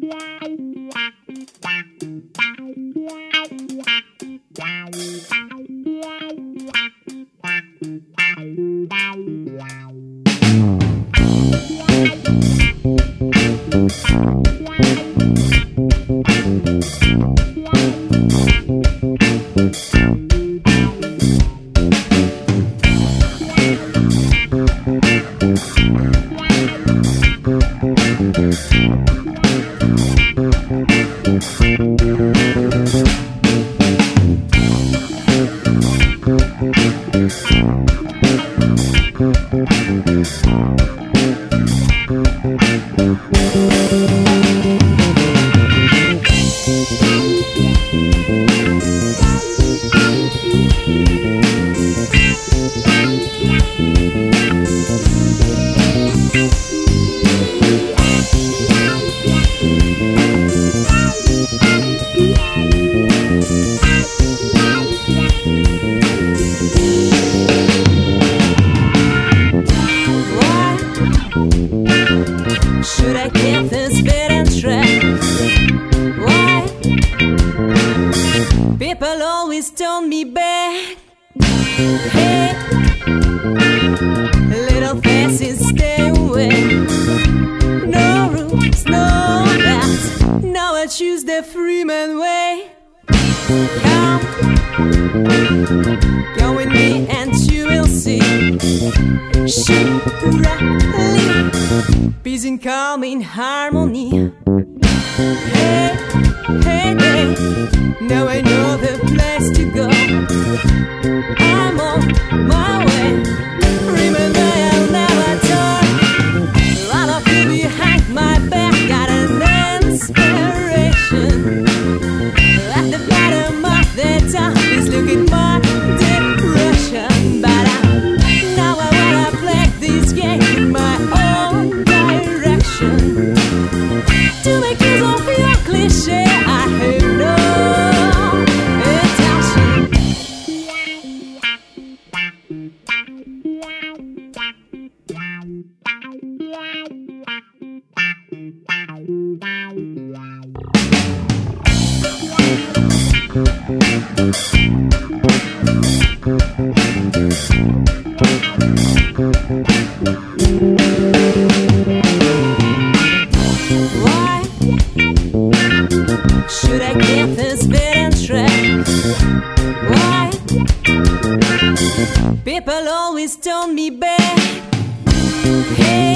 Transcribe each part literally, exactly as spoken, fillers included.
Should I get this bit and track? Why? People always turn me back. Hey, little faces stay away. No rules, no bounds. Now I choose the Freeman way. Come, come with me and you will see. Shoot, rally, peace and calm in harmony. Hey, hey, hey, now I know the place to go. I'm on my way. Remember, I'll never turn. All of you behind my back got an inspiration. At the bottom of the top is looking for depression, but I, now I wanna play this game in my own direction. To make use of your cliche, I have no intention. Why should I get this bit and track? Why people always turn me back? Hey,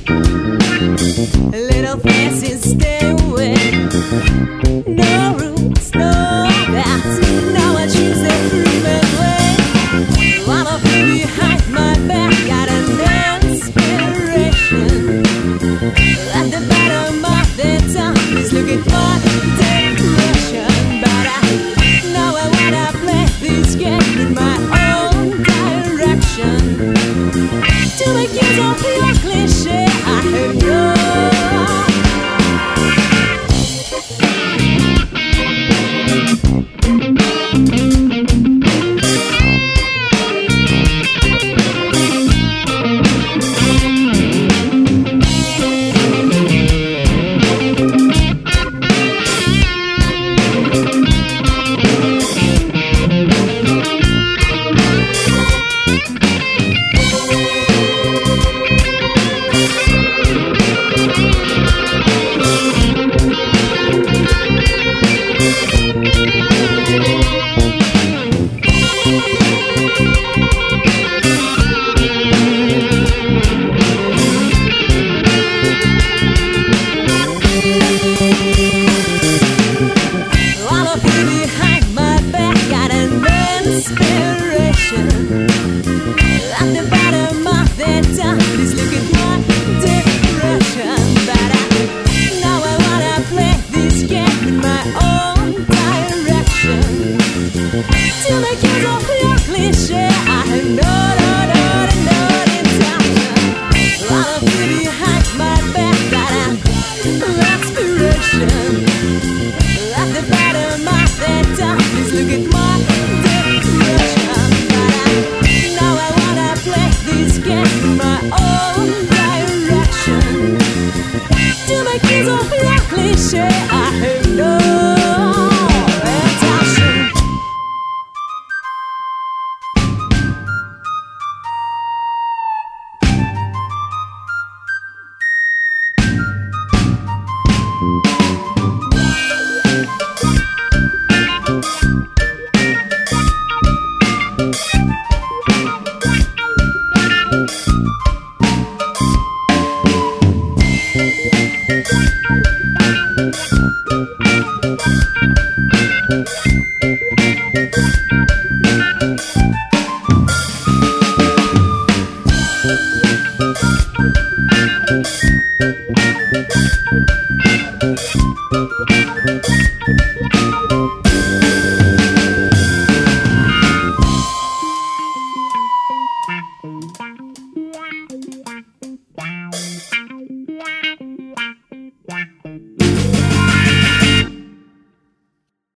little faces stay away. No rules, no bounds. Now I choose the Freeman way. All of you behind my back got an inspiration. At the bottom of the top is looking for depression, but I, now I wanna play this game in my own direction. To make use of your cliche, I have no. share. Hey, no attention. Thank you.